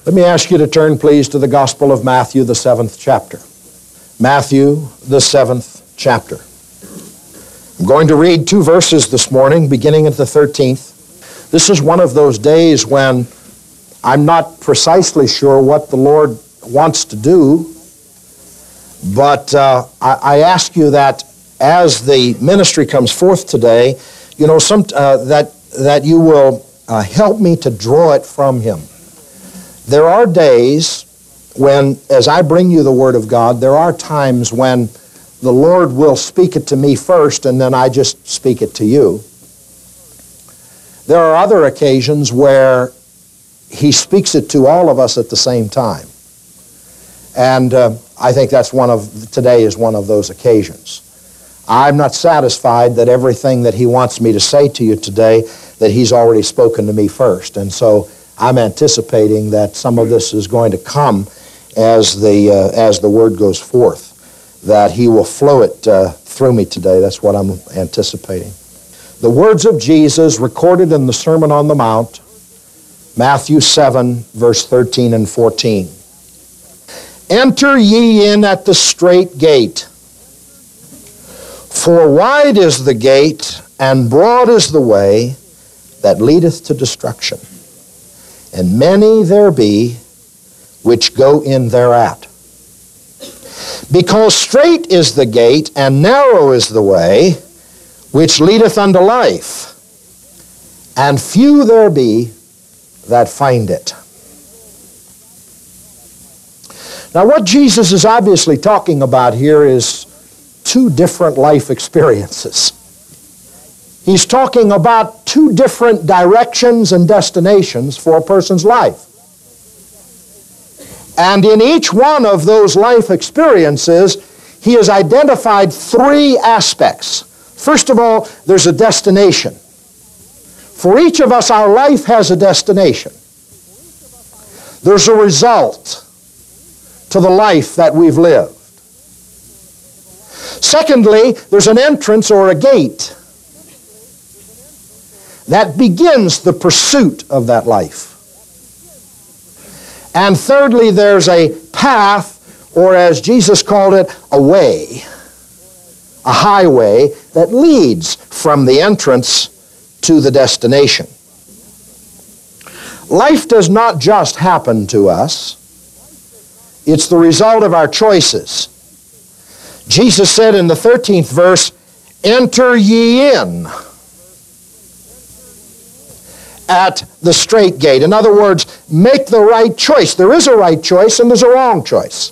Let me ask you to turn, please, to the Gospel of Matthew, the 7th chapter. Matthew, the 7th chapter. I'm going to read 2 verses this morning, beginning at the 13th. This is one of those days when I'm not precisely sure what the Lord wants to do, but I ask you that as the ministry comes forth today, you know, that you will help me to draw it from Him. There are days when, as I bring you the Word of God, there are times when the Lord will speak it to me first and then I just speak it to you. There are other occasions where He speaks it to all of us at the same time. And I think today is one of those occasions. I'm not satisfied that everything that He wants me to say to you today, that He's already spoken to me first. And so I'm anticipating that some of this is going to come as the Word goes forth, that He will flow it through me today. That's what I'm anticipating. The words of Jesus recorded in the Sermon on the Mount, Matthew 7, verse 13 and 14. Enter ye in at the strait gate, for wide is the gate, and broad is the way that leadeth to destruction, and many there be which go in thereat. Because strait is the gate, and narrow is the way, which leadeth unto life, and few there be that find it. Now, what Jesus is obviously talking about here is 2 different life experiences. He's talking about 2 different directions and destinations for a person's life. And in each one of those life experiences, he has identified 3 aspects. First of all, there's a destination. For each of us, our life has a destination. There's a result to the life that we've lived. Secondly, there's an entrance or a gate that begins the pursuit of that life. And thirdly, there's a path, or as Jesus called it, a way, a highway that leads from the entrance to the destination. Life does not just happen to us. It's the result of our choices. Jesus said in the 13th verse, enter ye in at the strait gate. In other words, make the right choice. There is a right choice and there's a wrong choice.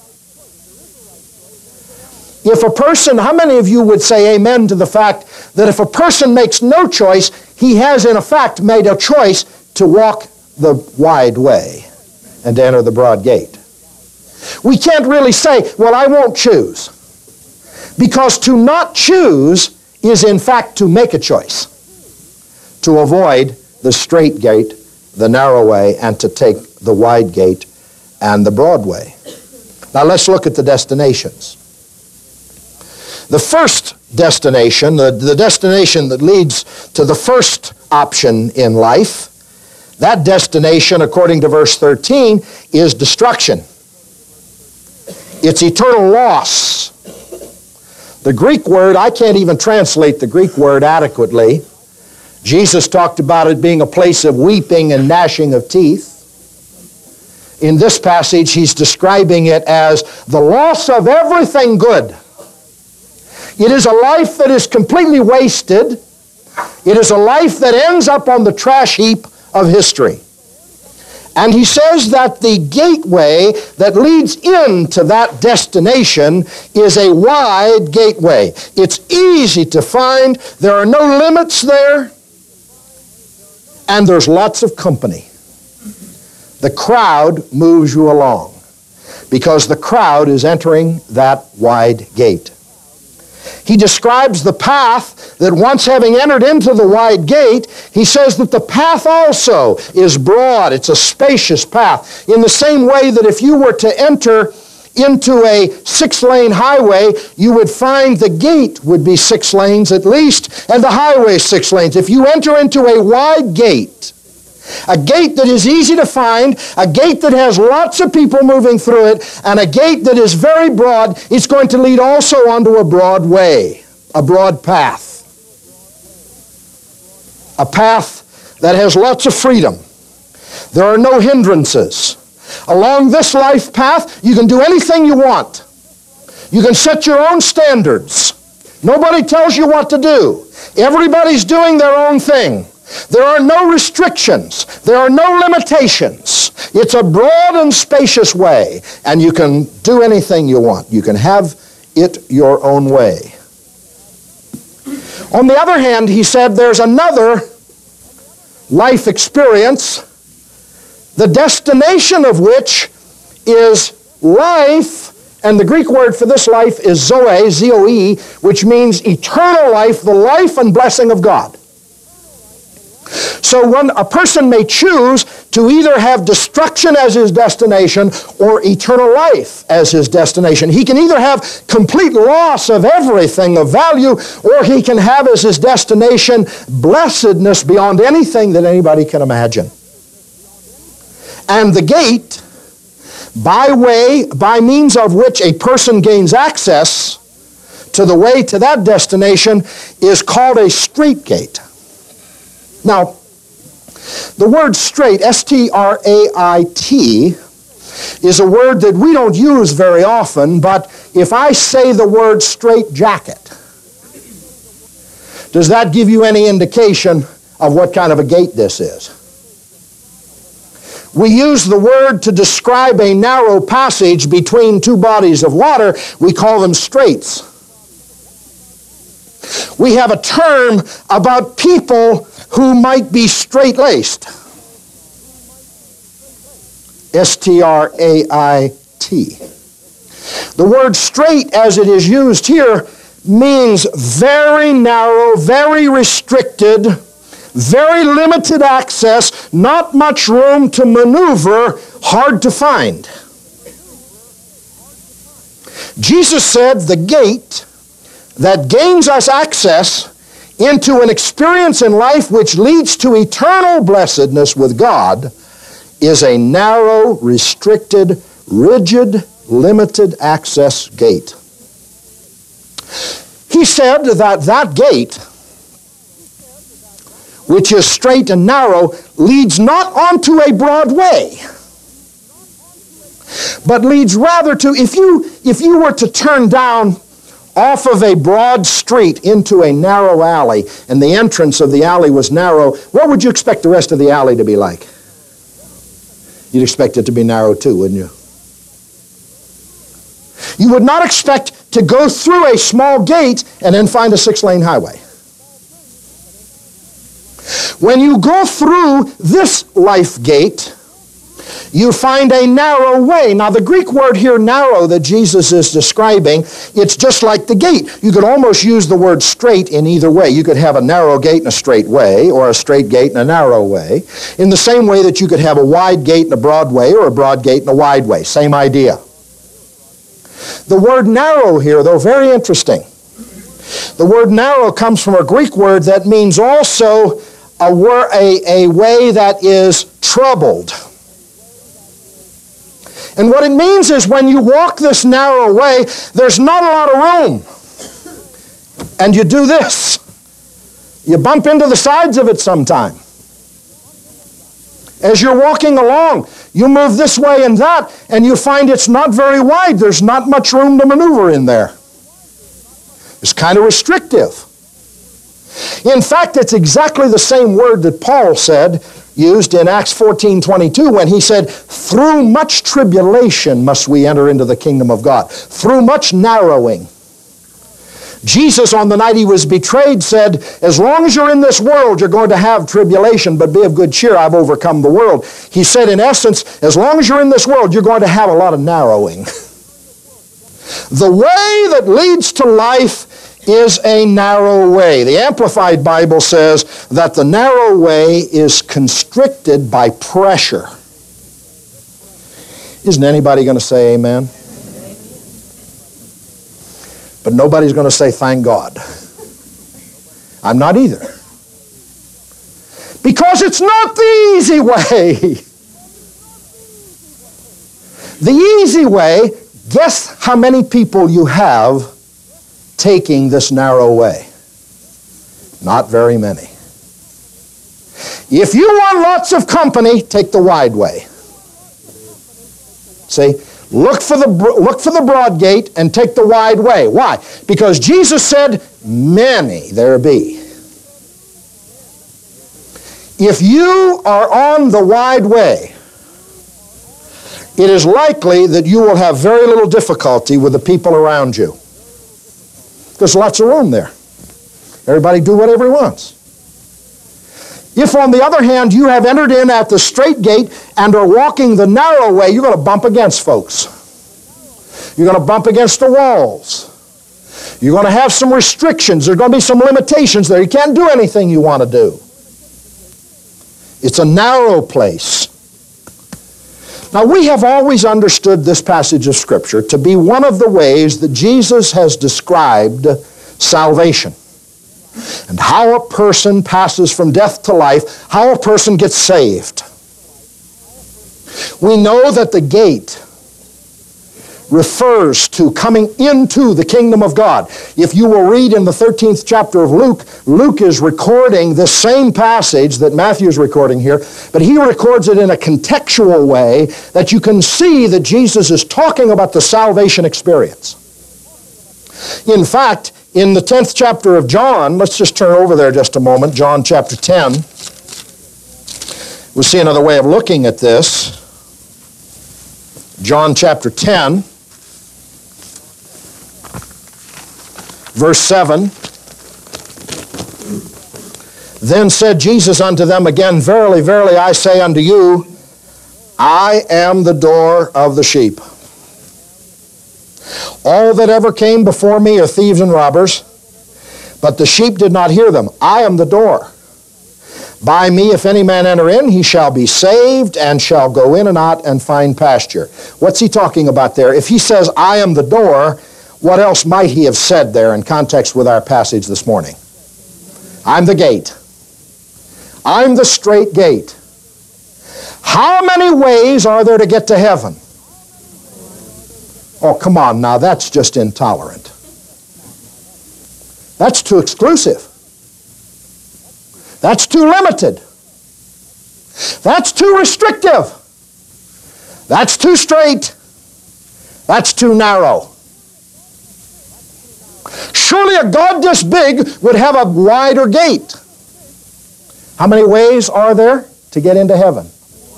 If a person, how many of you would say amen to the fact that if a person makes no choice, he has in effect made a choice to walk the wide way and to enter the broad gate? We can't really say, well, I won't choose. Because to not choose is in fact to make a choice. To avoid the strait gate, the narrow way, and to take the wide gate and the broad way. Now let's look at the destinations. The first destination, the destination that leads to the first option in life, that destination, according to verse 13, is destruction. It's eternal loss. The Greek word, I can't even translate the Greek word adequately. Jesus talked about it being a place of weeping and gnashing of teeth. In this passage, he's describing it as the loss of everything good. It is a life that is completely wasted. It is a life that ends up on the trash heap of history. And he says that the gateway that leads into that destination is a wide gateway. It's easy to find. There are no limits there. And there's lots of company. The crowd moves you along because the crowd is entering that wide gate. He describes the path that once having entered into the wide gate, he says that the path also is broad. It's a spacious path. In the same way that if you were to enter into a 6-lane highway, you would find the gate would be 6 lanes at least, and the highway 6 lanes. If you enter into a wide gate, A gate that is easy to find, a gate that has lots of people moving through it, and a gate that is very broad. It's going to lead also onto a broad way, a broad path. A path that has lots of freedom. There are no hindrances. Along this life path, you can do anything you want. You can set your own standards. Nobody tells you what to do. Everybody's doing their own thing. There are no restrictions. There are no limitations. It's a broad and spacious way, and you can do anything you want. You can have it your own way. On the other hand, he said there's another life experience, the destination of which is life, and the Greek word for this life is zoe, Z-O-E, which means eternal life, the life and blessing of God. So when a person may choose to either have destruction as his destination or eternal life as his destination. He can either have complete loss of everything of value, or he can have as his destination blessedness beyond anything that anybody can imagine. And the gate, by means of which a person gains access to the way to that destination, is called a strait gate. Now, the word straight, S-T-R-A-I-T, is a word that we don't use very often, but if I say the word straight jacket, does that give you any indication of what kind of a gate this is? We use the word to describe a narrow passage between two bodies of water. We call them straits. We have a term about people who might be straight-laced. S-T-R-A-I-T. The word straight, as it is used here, means very narrow, very restricted, very limited access, not much room to maneuver, hard to find. Jesus said the gate that gains us access into an experience in life which leads to eternal blessedness with God is a narrow, restricted, rigid, limited access gate. He said that that gate, which is straight and narrow, leads not onto a broad way, but leads rather to, if you were to turn down off of a broad street into a narrow alley, and the entrance of the alley was narrow, what would you expect the rest of the alley to be like? You'd expect it to be narrow too, wouldn't you? You would not expect to go through a small gate and then find a 6-lane highway. When you go through this life gate, you find a narrow way. Now, the Greek word here, narrow, that Jesus is describing, it's just like the gate. You could almost use the word straight in either way. You could have a narrow gate and a straight way, or a straight gate and a narrow way, in the same way that you could have a wide gate and a broad way, or a broad gate and a wide way. Same idea. The word narrow here, though, very interesting. The word narrow comes from a Greek word that means also a way that is troubled. And what it means is when you walk this narrow way, there's not a lot of room. And you do this. You bump into the sides of it sometime. As you're walking along, you move this way and that, and you find it's not very wide. There's not much room to maneuver in there. It's kind of restrictive. In fact, it's exactly the same word that Paul used in Acts 14:22 when he said, through much tribulation must we enter into the kingdom of God. Through much narrowing. Jesus, on the night he was betrayed, said, as long as you're in this world, you're going to have tribulation, but be of good cheer, I've overcome the world. He said, in essence, as long as you're in this world, you're going to have a lot of narrowing. The way that leads to life is a narrow way. The Amplified Bible says that the narrow way is constricted by pressure. Isn't anybody going to say amen? But nobody's going to say thank God. I'm not either. Because it's not the easy way. The easy way, guess how many people you have taking this narrow way? Not very many. If you want lots of company, take the wide way. See? Look for the broad gate and take the wide way. Why? Because Jesus said, many there be. If you are on the wide way, it is likely that you will have very little difficulty with the people around you. There's lots of room there. Everybody do whatever he wants. If, on the other hand, you have entered in at the straight gate and are walking the narrow way, you're going to bump against folks. You're going to bump against the walls. You're going to have some restrictions. There's going to be some limitations there. You can't do anything you want to do. It's a narrow place. Now, we have always understood this passage of Scripture to be one of the ways that Jesus has described salvation. And how a person passes from death to life, how a person gets saved. We know that the gate refers to coming into the kingdom of God. If you will read in the 13th chapter of Luke, Luke is recording this same passage that Matthew is recording here, but he records it in a contextual way that you can see that Jesus is talking about the salvation experience. In fact, in the 10th chapter of John, let's just turn over there just a moment, John chapter 10. We'll see another way of looking at this. John chapter 10, verse 7. Then said Jesus unto them again, Verily, verily, I say unto you, I am the door of the sheep. All that ever came before me are thieves and robbers, but the sheep did not hear them. I am the door. By me, if any man enter in, he shall be saved, and shall go in and out and find pasture. What's he talking about there? If he says, I am the door, what else might he have said there in context with our passage this morning? I'm the gate. I'm the straight gate. How many ways are there to get to heaven? Oh, come on now, that's just intolerant. That's too exclusive. That's too limited. That's too restrictive. That's too straight. That's too narrow. Surely a God this big would have a wider gate. How many ways are there to get into heaven?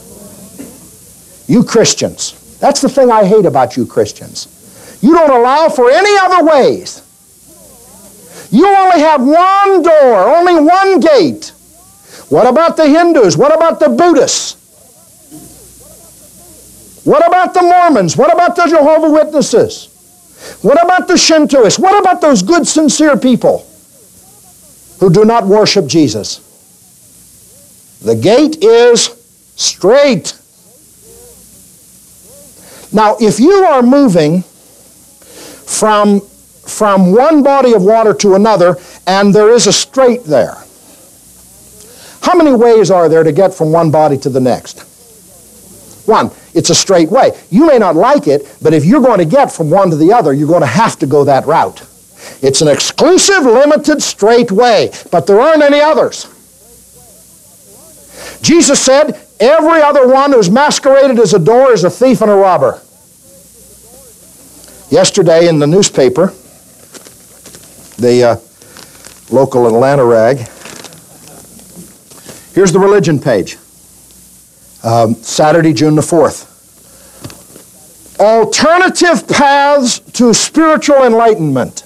You Christians. That's the thing I hate about you Christians. You don't allow for any other ways. You only have one door, only one gate. What about the Hindus? What about the Buddhists? What about the Mormons? What about the Jehovah's Witnesses? What about the Shintoists? What about those good, sincere people who do not worship Jesus? The gate is straight. Now, if you are moving from one body of water to another, and there is a strait there, how many ways are there to get from one body to the next? One, it's a straight way. You may not like it, but if you're going to get from one to the other, you're going to have to go that route. It's an exclusive, limited, straight way, but there aren't any others. Jesus said, every other one who's masqueraded as a door is a thief and a robber. Yesterday in the newspaper, the local Atlanta rag, here's the religion page. Saturday, June the 4th. Alternative paths to spiritual enlightenment.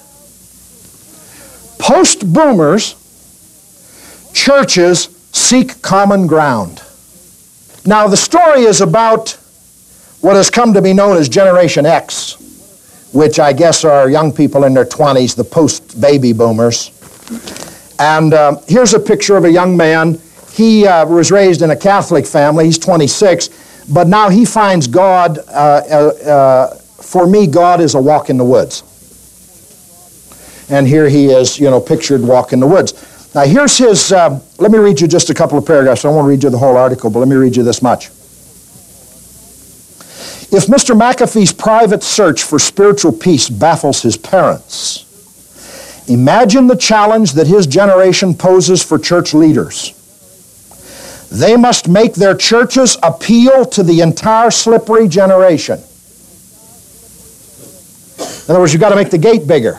Post-boomers, churches seek common ground. Now, the story is about what has come to be known as Generation X, which I guess are young people in their 20s, the post-baby boomers. And here's a picture of a young man. He was raised in a Catholic family. He's 26, but now he finds God, for me, God is a walk in the woods. And here he is, pictured walk in the woods. Now here's his, let me read you just a couple of paragraphs. I don't want to read you the whole article, but let me read you this much. If Mr. McAfee's private search for spiritual peace baffles his parents, imagine the challenge that his generation poses for church leaders. They must make their churches appeal to the entire slippery generation. In other words, you've got to make the gate bigger.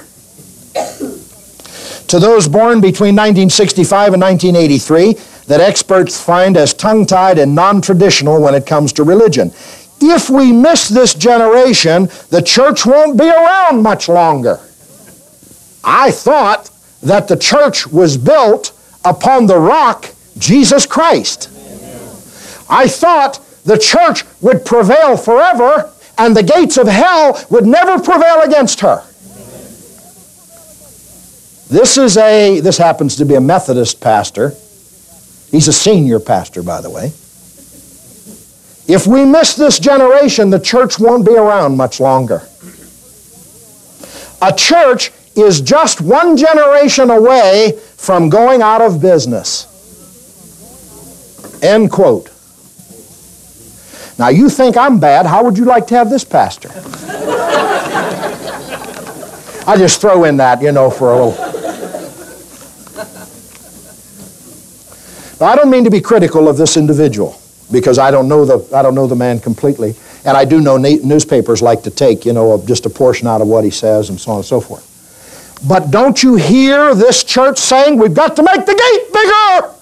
To those born between 1965 and 1983, that experts find as tongue-tied and non-traditional when it comes to religion. If we miss this generation, the church won't be around much longer. I thought that the church was built upon the rock, Jesus Christ. I thought the church would prevail forever and the gates of hell would never prevail against her. This happens to be a Methodist pastor. He's a senior pastor, by the way. If we miss this generation, the church won't be around much longer. A church is just one generation away from going out of business. End quote. Now you think I'm bad, how would you like to have this pastor? I just throw in that, for a little. Now, I don't mean to be critical of this individual, because I don't know the man completely, and I do know newspapers like to take, just a portion out of what he says and so on and so forth. But don't you hear this church saying, we've got to make the gate bigger?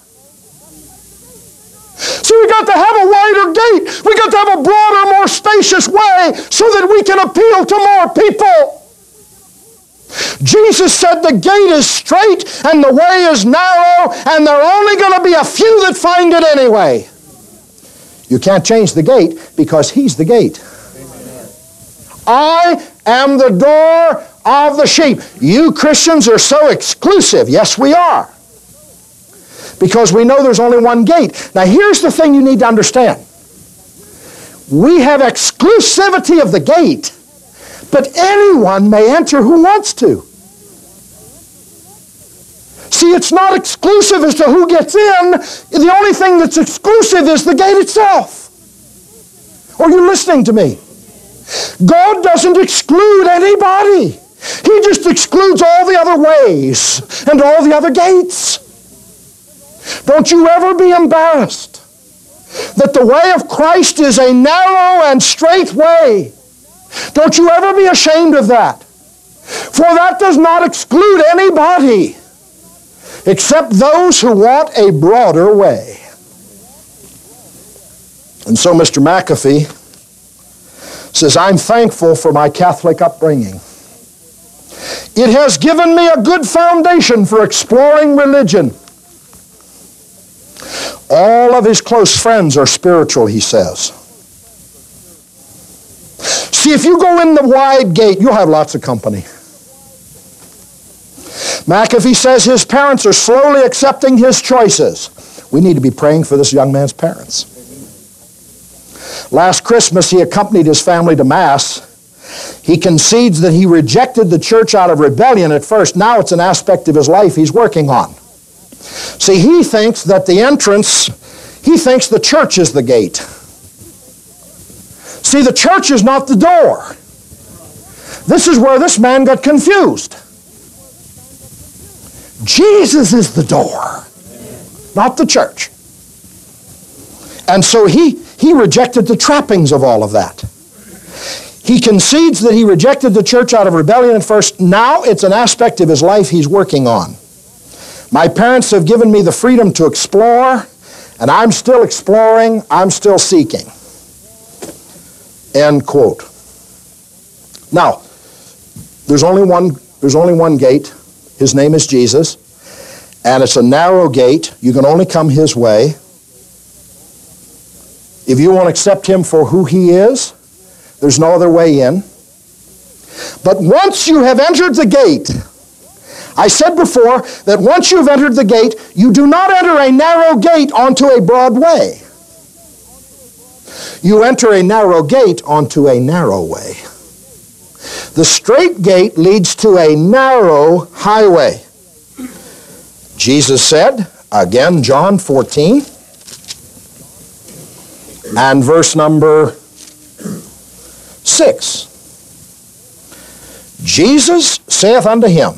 So we've got to have a wider gate. We've got to have a broader, more spacious way so that we can appeal to more people. Jesus said the gate is straight and the way is narrow, and there are only going to be a few that find it anyway. You can't change the gate because He's the gate. Amen. I am the door of the sheep. You Christians are so exclusive. Yes, we are. Because we know there's only one gate. Now here's the thing you need to understand. We have exclusivity of the gate, but anyone may enter who wants to. See, it's not exclusive as to who gets in. The only thing that's exclusive is the gate itself. Are you listening to me? God doesn't exclude anybody. He just excludes all the other ways and all the other gates. Don't you ever be embarrassed that the way of Christ is a narrow and straight way. Don't you ever be ashamed of that. For that does not exclude anybody except those who want a broader way. And so Mr. McAfee says, I'm thankful for my Catholic upbringing. It has given me a good foundation for exploring religion. All of his close friends are spiritual, he says. See, if you go in the wide gate, you'll have lots of company. McAfee says his parents are slowly accepting his choices. We need to be praying for this young man's parents. Last Christmas, he accompanied his family to Mass. He concedes that he rejected the church out of rebellion at first. Now it's an aspect of his life he's working on. See, he thinks that the church is the gate. See, the church is not the door. This is where this man got confused. Jesus is the door, not the church. And so he rejected the trappings of all of that. He concedes that he rejected the church out of rebellion at first. Now it's an aspect of his life he's working on. My parents have given me the freedom to explore, and I'm still exploring, I'm still seeking. End quote. Now, there's only one gate. His name is Jesus, and it's a narrow gate. You can only come His way. If you won't accept Him for who He is, there's no other way in. But once you have entered the gate, I said before that once you've entered the gate, you do not enter a narrow gate onto a broad way. You enter a narrow gate onto a narrow way. The straight gate leads to a narrow highway. Jesus said, again, John 14, and verse number 6. Jesus saith unto him,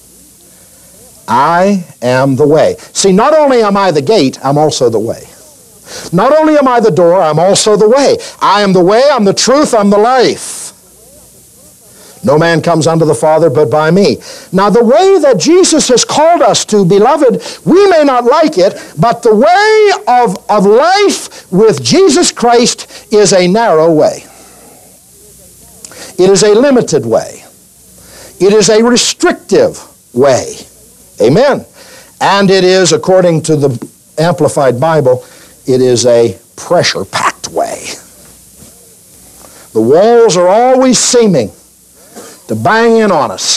I am the way. See, not only am I the gate, I'm also the way. Not only am I the door, I'm also the way. I am the way, I'm the truth, I'm the life. No man comes unto the Father but by me. Now, the way that Jesus has called us to, beloved, we may not like it, but the way of life with Jesus Christ is a narrow way. It is a limited way. It is a restrictive way. Amen. And it is, according to the Amplified Bible, it is a pressure-packed way. The walls are always seeming to bang in on us.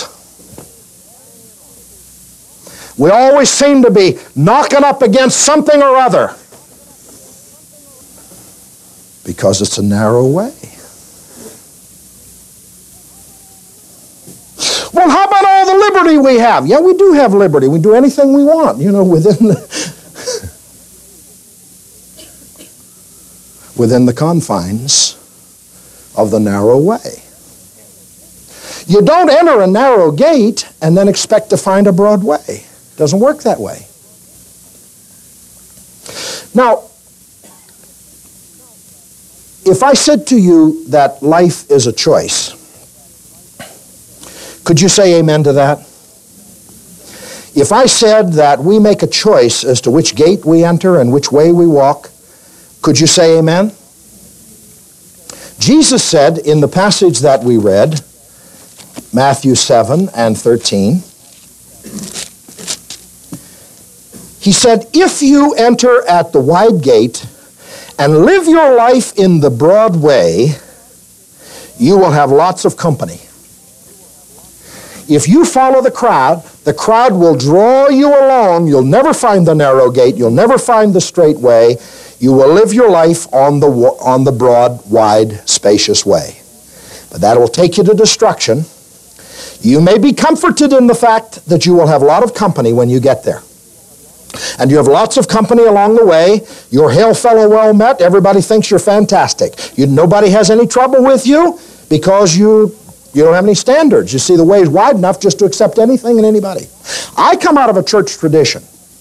We always seem to be knocking up against something or other because it's a narrow way. Well, how about all the liberty we have? Yeah, we do have liberty. We do anything we want, within the confines of the narrow way. You don't enter a narrow gate and then expect to find a broad way. It doesn't work that way. Now, if I said to you that life is a choice, could you say amen to that? If I said that we make a choice as to which gate we enter and which way we walk, could you say amen? Jesus said in the passage that we read, Matthew 7 and 13, he said, if you enter at the wide gate and live your life in the broad way, you will have lots of company. If you follow the crowd will draw you along. You'll never find the narrow gate. You'll never find the straight way. You will live your life on the broad, wide, spacious way. But that will take you to destruction. You may be comforted in the fact that you will have a lot of company when you get there. And you have lots of company along the way. You're hail fellow well met. Everybody thinks you're fantastic. Nobody has any trouble with you because you don't have any standards. You see, the way is wide enough just to accept anything and anybody. I come out of a church tradition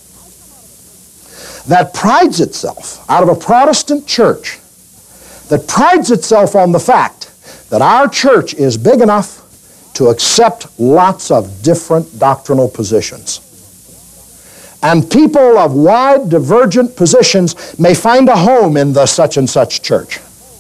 that prides itself, out of a Protestant church, that prides itself on the fact that our church is big enough to accept lots of different doctrinal positions. And people of wide, divergent positions may find a home in the such and such church.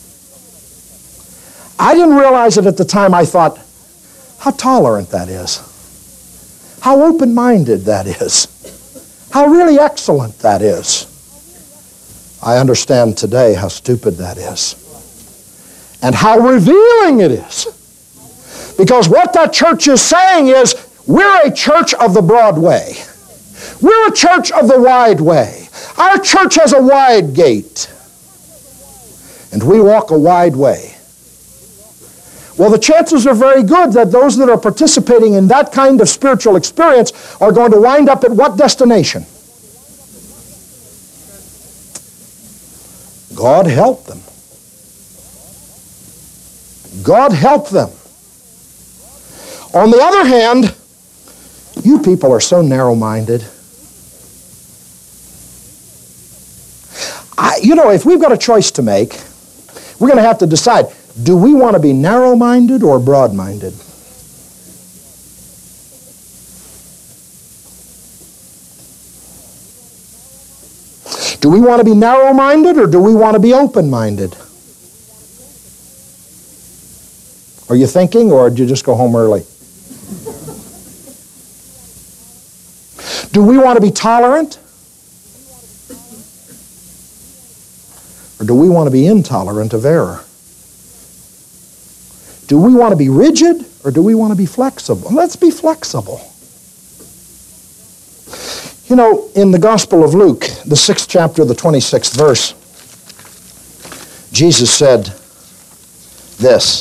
I didn't realize it at the time. I thought, how tolerant that is. How open-minded that is. How really excellent that is. I understand today how stupid that is. And how revealing it is. Because what that church is saying is, we're a church of the broad way. We're a church of the wide way. Our church has a wide gate. And we walk a wide way. Well, the chances are very good that those that are participating in that kind of spiritual experience are going to wind up at what destination? God help them. God help them. On the other hand, you people are so narrow-minded. If we've got a choice to make, we're going to have to decide, do we want to be narrow-minded or broad-minded? Do we want to be narrow-minded or do we want to be open-minded? Are you thinking, or did you just go home early? Do we want to be tolerant? Or do we want to be intolerant of error? Do we want to be rigid or do we want to be flexible? Let's be flexible. In the Gospel of Luke, the 6th chapter, the 26th verse, Jesus said this.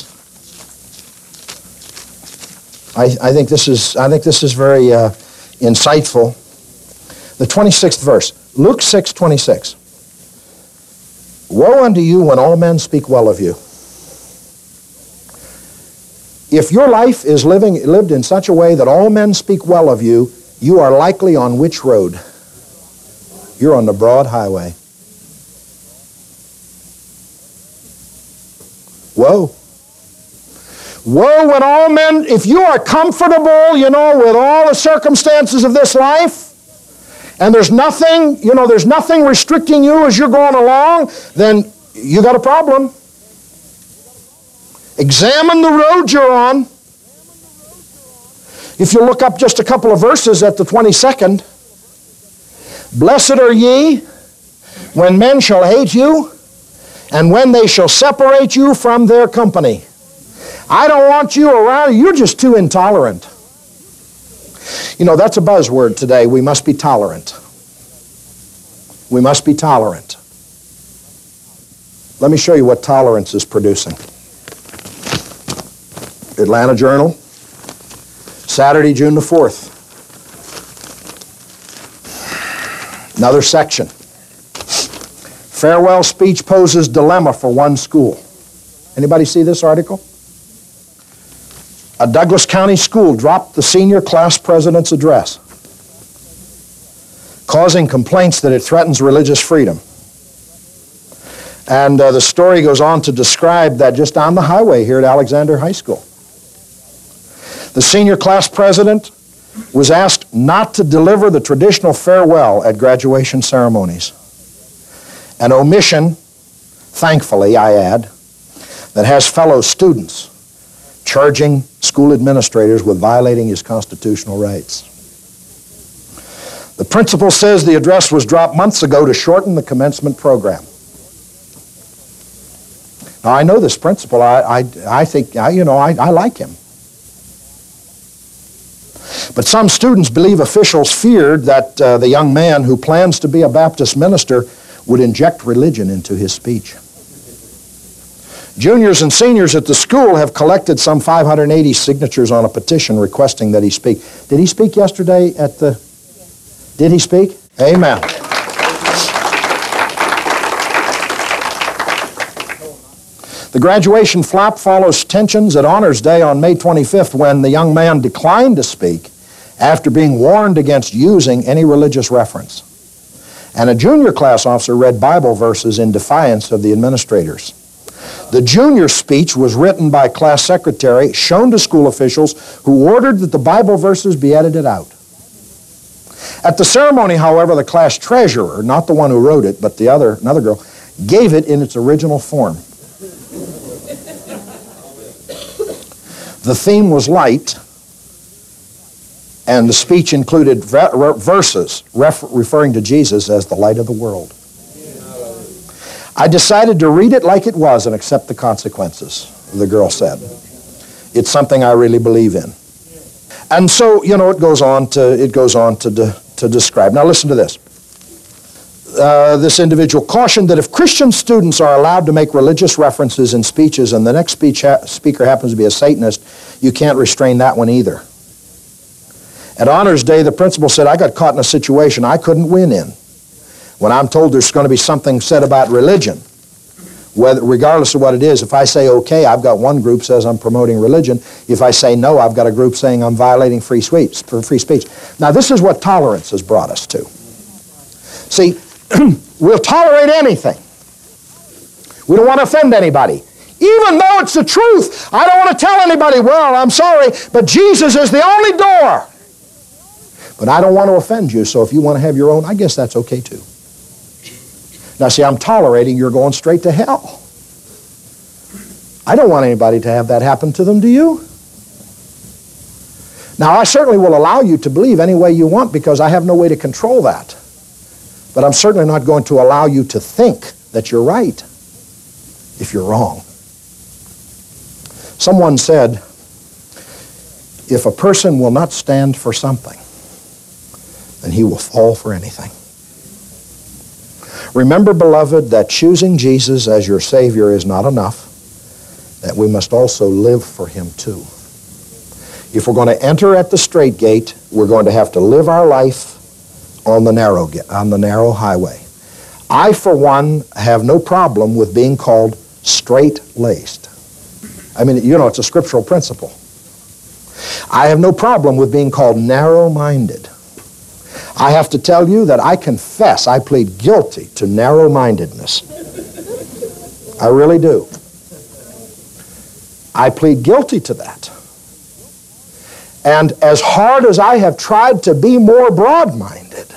I think this is very insightful. The 26th verse, Luke 6:26. Woe unto you when all men speak well of you. If your life is lived in such a way that all men speak well of you, you are likely on which road? You're on the broad highway. Woe. Woe when all men, if you are comfortable, with all the circumstances of this life, and there's nothing restricting you as you're going along, then you got a problem. Examine the road you're on. If you look up just a couple of verses at the 22nd, blessed are ye when men shall hate you, and when they shall separate you from their company. I don't want you around. You're just too intolerant. That's a buzzword today. We must be tolerant. We must be tolerant. Let me show you what tolerance is producing. Atlanta Journal, Saturday, June the 4th. Another section. Farewell speech poses dilemma for one school. Anybody see this article? A Douglas County school dropped the senior class president's address, causing complaints that it threatens religious freedom. And the story goes on to describe that just on the highway here at Alexander High School. The senior class president was asked not to deliver the traditional farewell at graduation ceremonies. An omission, thankfully, I add, that has fellow students charging school administrators with violating his constitutional rights. The principal says the address was dropped months ago to shorten the commencement program. Now, I know this principal. I like him. But some students believe officials feared that the young man who plans to be a Baptist minister would inject religion into his speech. Juniors and seniors at the school have collected some 580 signatures on a petition requesting that he speak. Did he speak yesterday at the... Did he speak? Amen. The graduation flap follows tensions at Honors Day on May 25th when the young man declined to speak after being warned against using any religious reference. And a junior class officer read Bible verses in defiance of the administrators. The junior speech was written by class secretary, shown to school officials, who ordered that the Bible verses be edited out. At the ceremony, however, the class treasurer, not the one who wrote it, but another girl, gave it in its original form. The theme was light, and the speech included verses referring to Jesus as the light of the world. I decided to read it like it was and accept the consequences, the girl said. It's something I really believe in. And so, it goes on to describe. Now listen to this. This individual cautioned that if Christian students are allowed to make religious references in speeches and the next speaker happens to be a Satanist, you can't restrain that one either. At Honors Day, the principal said, I got caught in a situation I couldn't win in. When I'm told there's going to be something said about religion, regardless of what it is, if I say okay, I've got one group says I'm promoting religion. If I say no, I've got a group saying I'm violating free speech. Now, this is what tolerance has brought us to. See, we'll tolerate anything. We don't want to offend anybody. Even though it's the truth, I don't want to tell anybody, well, I'm sorry, but Jesus is the only door. But I don't want to offend you, so if you want to have your own, I guess that's okay too. Now see, I'm tolerating you're going straight to hell. I don't want anybody to have that happen to them, do you? Now I certainly will allow you to believe any way you want because I have no way to control that. But I'm certainly not going to allow you to think that you're right if you're wrong. Someone said, if a person will not stand for something, then he will fall for anything. Remember, beloved, that choosing Jesus as your Savior is not enough, that we must also live for Him too. If we're going to enter at the straight gate, we're going to have to live our life on the narrow highway. I, for one, have no problem with being called straight-laced. I mean, you know, it's a scriptural principle. I have no problem with being called narrow-minded. I have to tell you that I confess, I plead guilty to narrow-mindedness. I really do. I plead guilty to that. And as hard as I have tried to be more broad-minded,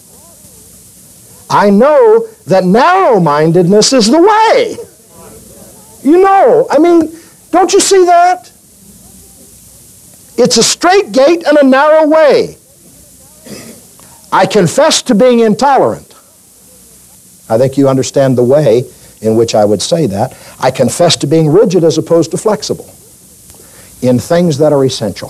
I know that narrow-mindedness is the way. You know, I mean, don't you see that? It's a straight gate and a narrow way. I confess to being intolerant. I think you understand the way in which I would say that. I confess to being rigid as opposed to flexible in things that are essential.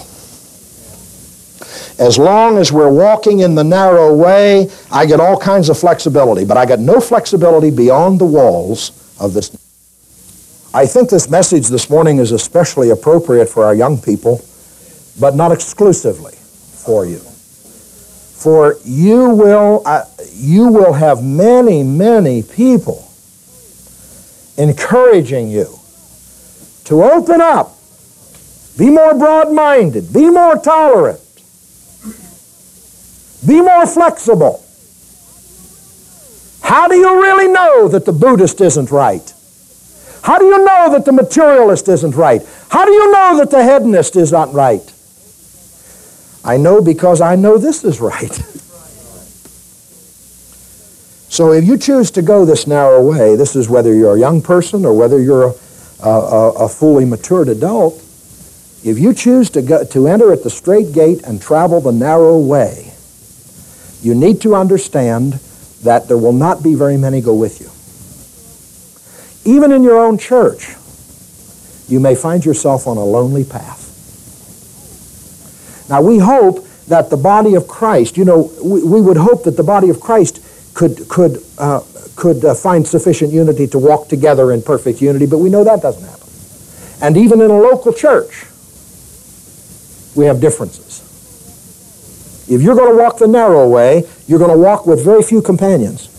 As long as we're walking in the narrow way, I get all kinds of flexibility, but I get no flexibility beyond the walls of this. I think this message this morning is especially appropriate for our young people, but not exclusively for you. For you will have many, many people encouraging you to open up, be more broad-minded, be more tolerant, be more flexible. How do you really know that the Buddhist isn't right? How do you know that the materialist isn't right? How do you know that the hedonist is not right? I know because I know this is right. So if you choose to go this narrow way, this is whether you're a young person or whether you're a fully matured adult, if you choose to enter at the straight gate and travel the narrow way, you need to understand that there will not be very many go with you. Even in your own church, you may find yourself on a lonely path. Now, we hope that the body of Christ, you know, we would hope that the body of Christ could find sufficient unity to walk together in perfect unity, but we know that doesn't happen. And even in a local church, we have differences. If you're going to walk the narrow way, you're going to walk with very few companions.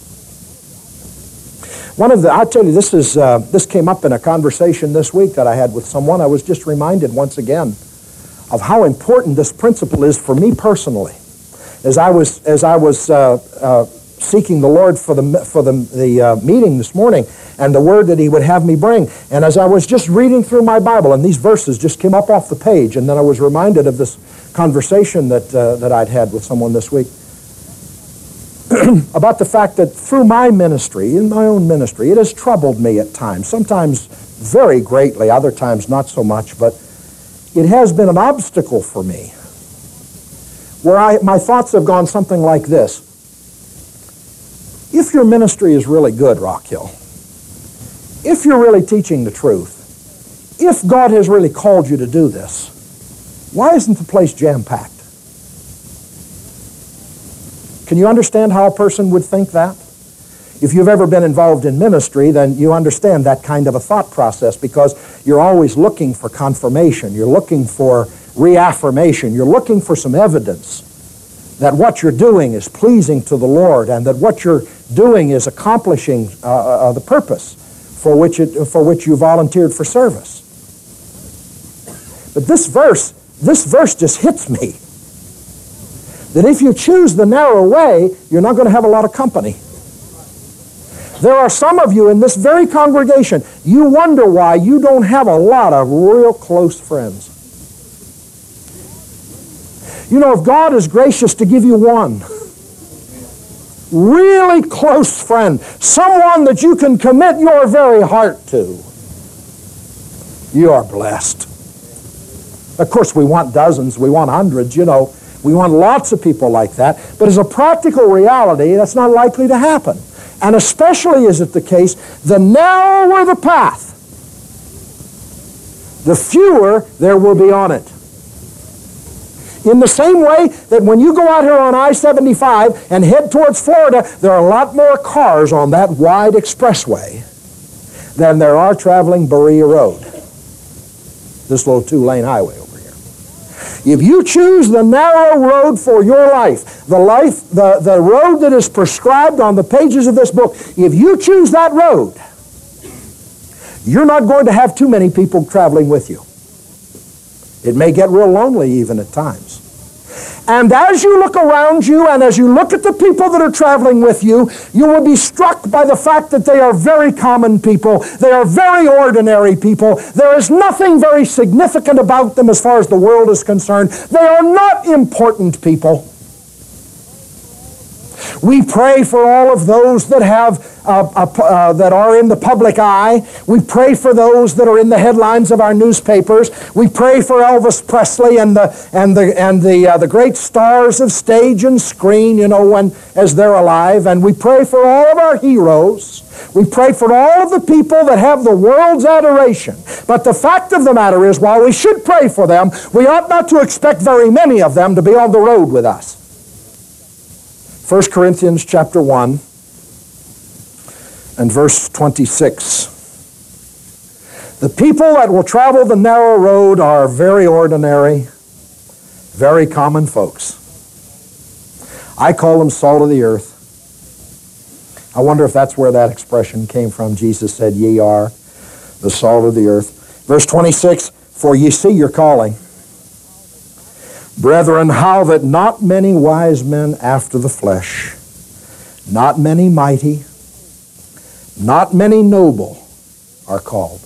I'll tell you, this came up in a conversation this week that I had with someone. I was just reminded once again of how important this principle is for me personally. As I was seeking the Lord for the meeting this morning and the word that He would have me bring, and as I was just reading through my Bible, and these verses just came up off the page, and then I was reminded of this conversation that I'd had with someone this week about the fact that through my ministry, in my own ministry, it has troubled me at times, sometimes very greatly, other times not so much, but it has been an obstacle for me where my thoughts have gone something like this. If your ministry is really good, Rock Hill, if you're really teaching the truth, if God has really called you to do this, why isn't the place jam-packed? Can you understand how a person would think that? If you've ever been involved in ministry, then you understand that kind of a thought process because you're always looking for confirmation. You're looking for reaffirmation. You're looking for some evidence that what you're doing is pleasing to the Lord and that what you're doing is accomplishing the purpose for which you volunteered for service. But this verse just hits me. That if you choose the narrow way, you're not going to have a lot of company. There are some of you in this very congregation, you wonder why you don't have a lot of real close friends. You know, if God is gracious to give you one really close friend, someone that you can commit your very heart to, you are blessed. Of course, we want dozens, we want hundreds, you know. We want lots of people like that. But as a practical reality, that's not likely to happen. And especially is it the case, the narrower the path, the fewer there will be on it. In the same way that when you go out here on I-75 and head towards Florida, there are a lot more cars on that wide expressway than there are traveling Berea Road, this little two-lane highway over here. If you choose the narrow road for your life, the road that is prescribed on the pages of this book, if you choose that road, you're not going to have too many people traveling with you. It may get real lonely even at times. And as you look around you and as you look at the people that are traveling with you, you will be struck by the fact that they are very common people. They are very ordinary people. There is nothing very significant about them as far as the world is concerned. They are not important people. We pray for all of those that that are in the public eye. We pray for those that are in the headlines of our newspapers. We pray for Elvis Presley and the great stars of stage and screen, as they're alive. And we pray for all of our heroes. We pray for all of the people that have the world's adoration. But the fact of the matter is, while we should pray for them, we ought not to expect very many of them to be on the road with us. 1 Corinthians chapter 1 and verse 26. The people that will travel the narrow road are very ordinary, very common folks. I call them salt of the earth. I wonder if that's where that expression came from. Jesus said, "Ye are the salt of the earth." Verse 26, "For ye see your calling. Brethren, how that not many wise men after the flesh, not many mighty, not many noble are called.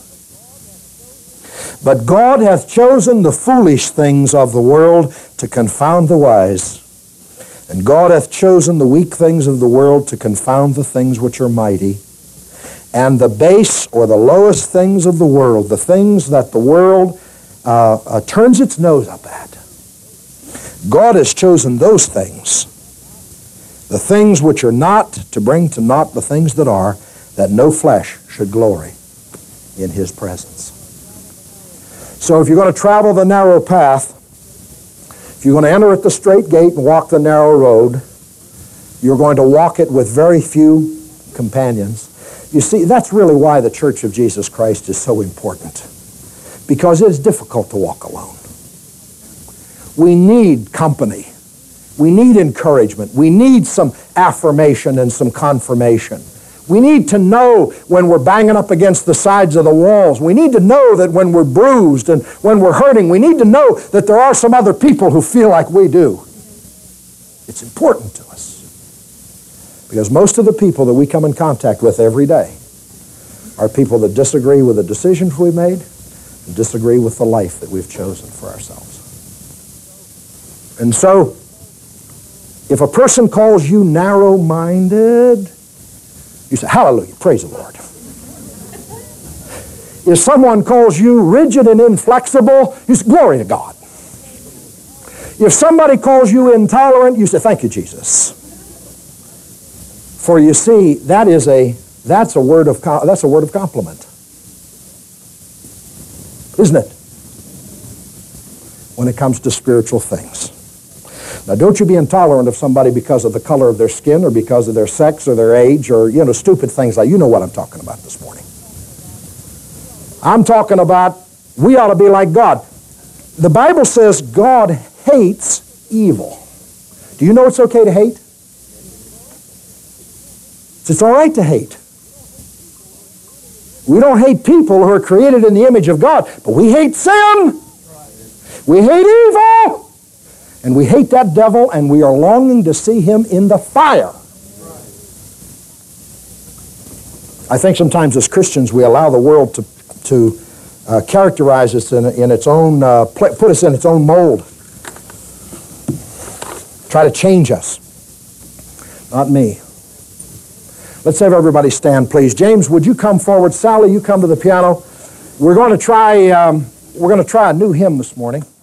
But God hath chosen the foolish things of the world to confound the wise. And God hath chosen the weak things of the world to confound the things which are mighty. And the base or the lowest things of the world, the things that the world turns its nose up at. God has chosen those things, the things which are not, to bring to naught the things that are, that no flesh should glory in His presence." So if you're going to travel the narrow path, if you're going to enter at the straight gate and walk the narrow road, you're going to walk it with very few companions. You see, that's really why the Church of Jesus Christ is so important, because it is difficult to walk alone. We need company. We need encouragement. We need some affirmation and some confirmation. We need to know when we're banging up against the sides of the walls. We need to know that when we're bruised and when we're hurting, we need to know that there are some other people who feel like we do. It's important to us. Because most of the people that we come in contact with every day are people that disagree with the decisions we've made and disagree with the life that we've chosen for ourselves. And so, if a person calls you narrow-minded, you say, "Hallelujah, praise the Lord." If someone calls you rigid and inflexible, you say, "Glory to God." If somebody calls you intolerant, you say, "Thank you, Jesus." For you see, that's a word of compliment, isn't it? When it comes to spiritual things. Now, don't you be intolerant of somebody because of the color of their skin or because of their sex or their age or, stupid things like, you know what I'm talking about this morning. I'm talking about we ought to be like God. The Bible says God hates evil. Do you know it's okay to hate? It's all right to hate. We don't hate people who are created in the image of God, but we hate sin. We hate evil. And we hate that devil, and we are longing to see him in the fire. I think sometimes as Christians we allow the world to characterize us in its own, put us in its own mold. Try to change us. Not me. Let's have everybody stand, please. James, would you come forward? Sally, you come to the piano. We're going to try a new hymn this morning.